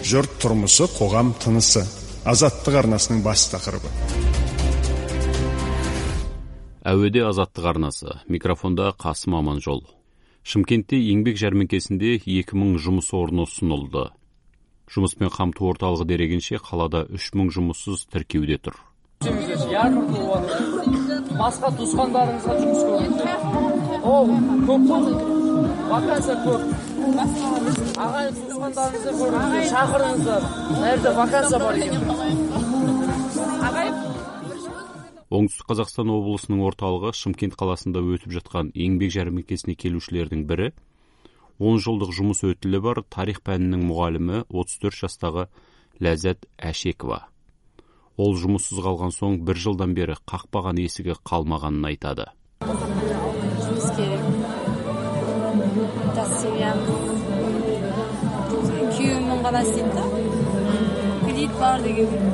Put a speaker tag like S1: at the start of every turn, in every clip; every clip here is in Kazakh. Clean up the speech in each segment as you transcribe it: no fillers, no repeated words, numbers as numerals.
S1: Жұрт тұрмысы, қоғам тынысы. Азаттық арнасының бас тақырыбы.
S2: Әуеде азаттық арнасы. Микрофонда Қасым Аманжол. Шымкентте еңбек жәрмеңкесінде 2000 жұмыс орны ұсынылды. Жұмыспен қамту орталығы дерегенше қалада 3000 жұмыссыз тіркеуде тұр.
S3: Басқа туысқандарыңызға жұмыс көріңіздер. Ол көп вакансия көп. Ағайын туысқандарыңызды көріңіздер, шақырыңыздар. Нәрде вакансия бар екен.
S2: Оңтүстік Қазақстан облысының орталығы Шымкент қаласында өтіп жатқан еңбек жәрмеңкесіне келушілердің бірі 10 жылдық жұмыс өтілі бар тарих пәнінің мұғалімі 34 жастағы Ләззат Әшекова. Ол жұмыссыз қалған соң 1 жылдан бері қақпаған есігі қалмағанын айтады.
S4: Жұмыс керек. Күйеуімнің ғана істейді. Кредит бар деген.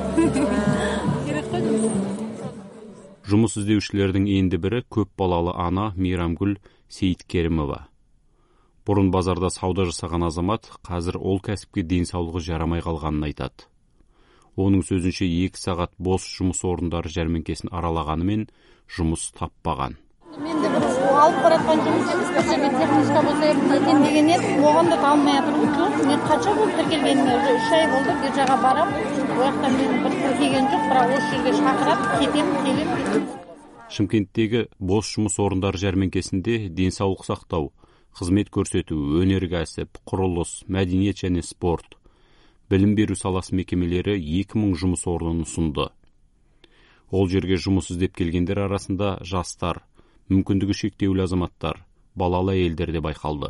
S4: Керек қой жұмыс.
S2: Жұмыс іздеушілердің енді бірі көп балалы ана Мейрамгүл Сейіткерімова. Бұрын базарда сауда жасаған азамат қазір ол кәсіпке денсаулығы жарамай қалғанын айтады. Оның сөзінше 2 сағат бос жұмыс орындары жәрмеңкесін аралағанымен жұмыс таппаған.
S5: Мен де бір алып баратқан жұмыс бір жерге техника болса екен деген едім, оған да талмай жатырмын. Мен қанша болып тіркелгеніне уже 3 ай болды, биржаға барам. Ояқтан мен бір тіркелген жоқ, бірақ осы жерге шақырап келем.
S2: Шымкенттегі бос жұмыс орындары жәрмеңкесінде денсаулық сақтау, қызмет көрсету, өнеркәсіп, құрылыс, мәдениет және спорт, білім беру саласы мекемелері 2000 жұмыс орнын ұсынды. Ол жерге жұмыс іздеп келгендер арасында жастар, мүмкіндігі шектеулі азаматтар, балалы әйелдер де байқалды.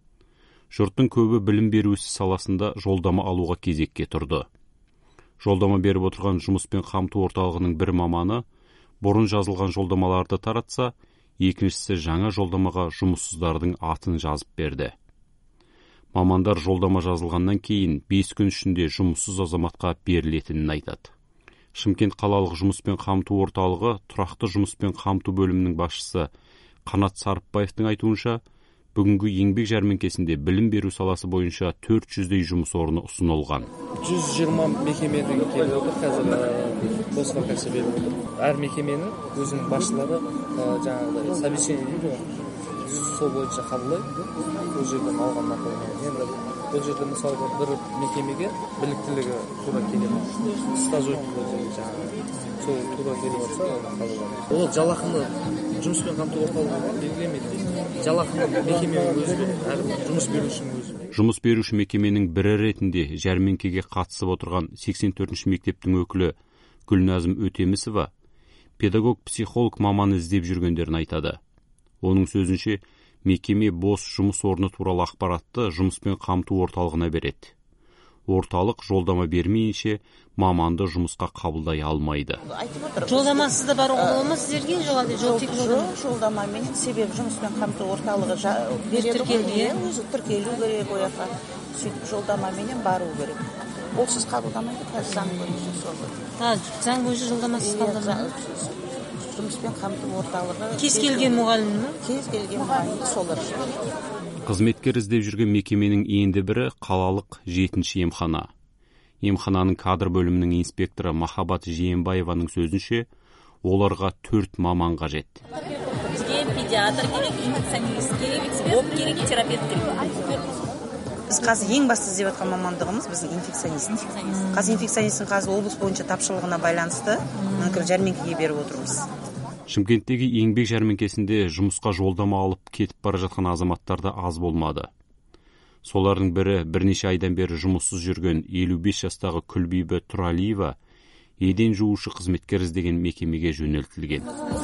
S2: Жұрттың көбі білім беру саласында жолдама алуға кезекке тұрды. Жолдама беріп отырған жұмыспен қамту орталығының бір маманы бұрын жазылған жолдамаларды таратса, екіншісі жаңа жолдамаға жұмыссыздардың атын жазып берді. Мамандар жолдама жазылғаннан кейін 5 күн ішінде жұмыссыз азаматқа берілетінін айтады. Шымкент қалалық жұмыспен қамту орталығы тұрақты жұмыспен қамту бөлімінің басшысы Қанат Сарыпбаевтың айтуынша, бүгінгі еңбек жәрмеңкесінде білім беру саласы бойынша 400-дей жұмыс орны ұсынылған.
S3: 120 мекемеден келіп отыр, қазір бос вакансия беріп отыр. Әр мекеменің өзінің басшылары жаңағыдай собеседование дейді, сол бойынша қабылдайды. Ол жерден алған мақұлымен. Енді бұл жерде мысалы бір мекемеге біліктілігі тура келеді. Стажировка жаңағы сол тура келіп жатса, қабылдайды. Ол жалақыны жұмыспен қамту орталығы белгілемейді. Жалақыны мекеме өзі, әр жұмыс берушінің өзі.
S2: Жұмыс беруші мекеменің бірі ретінде жәрмеңкеге қатысып отырған 84-ші мектептің өкілі Гүлназым Өтемісова педагог-психолог маманы іздеп жүргендерін айтады. Оның сөзінше, мекеме бос жұмыс орны туралы ақпаратты жұмыспен қамту орталығына береді. Орталық жолдама бермейінше маманды жұмысқа қабылдай алмайды.
S4: Жолдамасыз да бар ғой сіздерге?
S6: Жоқ, жолдамамен, себебі жұмыспен қамту орталығы өзі тіркелу керек ояққа. Сөйтіп жолдамамен бару керек. Олсыз қабылдамайды, қазір заң бойынша сол.
S4: Заң бойынша жолдамасыз қабылдамайды.
S6: Жұмыспен қамту орталығы.
S4: Кез келген мұғалім ме?
S6: Кез келген мұғалім солар.
S2: Қызметкер іздеп жүрген мекеменің енді бірі қалалық 7-ші емхана. Емхананың кадр бөлімінің инспекторы Махаббат Жиенбаеваның сөзінше, оларға 4 маман қажет.
S4: Бізге педиатр керек, инфекционист керек, эксперт керек, терапевт керек.
S6: Біз қазір ең басты іздеп жатқан мамандығымыз біздің инфекционист. Қазір инфекционисттің қазір облыс бойынша тапшылығына байланысты мүмкін жәрмеңкеге беріп отырмыз.
S2: Шымкенттегі еңбек жәрмеңкесінде жұмысқа жолдама алып кетіп бара жатқан азаматтар да аз болмады. Солардың бірі бірнеше айдан бері жұмыссыз жүрген 55 жастағы Күлбибі Тұралиева еден жуушы қызметкер іздеген мекемеге жөнелтілген.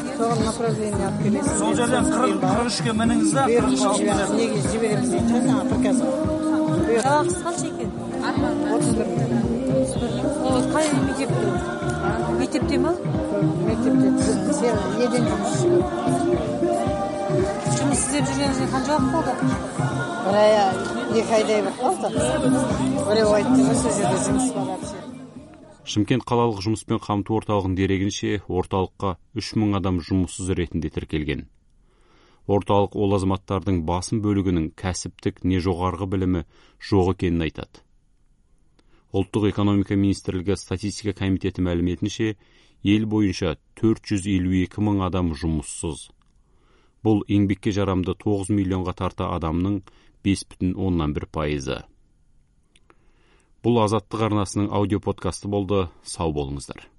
S3: Сол жерден 43-ке мініңіз да,
S4: Жалақысы қанша екен? 31. Қай мектепте? Мектепте ме?
S5: Мектепте. Еден жұмыс.
S4: Жұмыс іздеп жүргеніңізге қанша уақыт болды?
S5: Бір ай, 2 айдай болды. Біреу айтты, осы жерде жұмыс бар.
S2: Шымкент қалалық жұмыспен қамту орталығының дерегінше, орталыққа 3000 адам жұмыссыз ретінде тіркелген. Орталық ол азаматтардың басым бөлігінің кәсіптік не жоғарғы білімі жоқ екенін айтады. Ұлттық экономика министрлігі статистика комитеті мәліметінше, ел бойынша 452 мың адам жұмыссыз. Бұл еңбекке жарамды 9 миллионға тарта адамның 5,1%. Бұл Азаттық арнасының аудиоподкасты болды. Сау болыңыздар.